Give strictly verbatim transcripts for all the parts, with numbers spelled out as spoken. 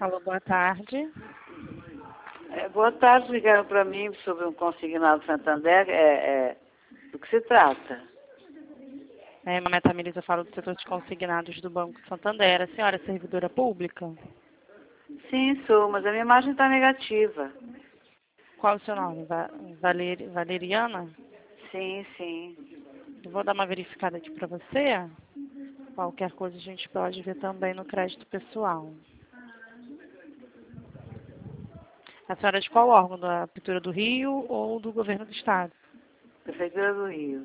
Alô, boa tarde. É, boa tarde, ligaram para mim sobre um consignado Santander. É, é, do que se trata? É, meu nome é Tamires, eu falo do setor de consignados do Banco Santander. A senhora é servidora pública? Sim, sou, mas a minha imagem está negativa. Qual o seu nome? Va Valer Valeriana? Sim, sim. Eu vou dar uma verificada aqui para você. Qualquer coisa a gente pode ver também no crédito pessoal. A senhora é de qual órgão? Da Prefeitura do Rio ou do Governo do Estado? Prefeitura do Rio.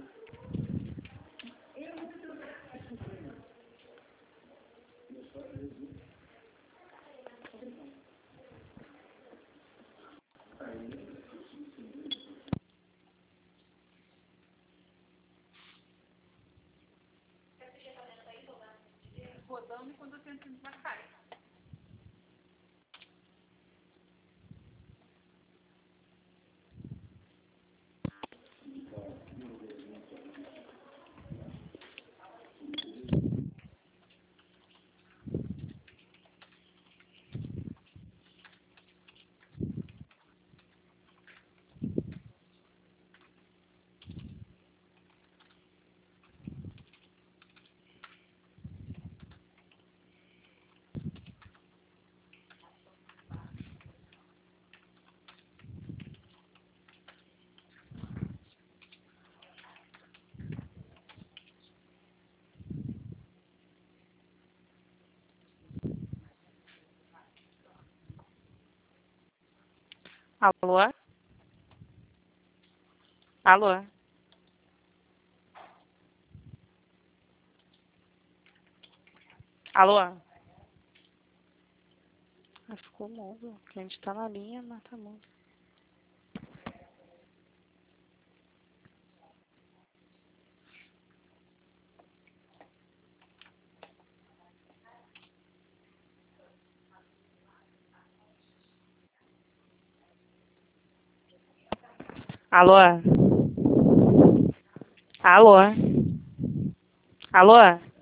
Alô? Alô? Alô? Ah, ficou mudo. O cliente está na linha, mas tá mudo. Alô? Alô? Alô?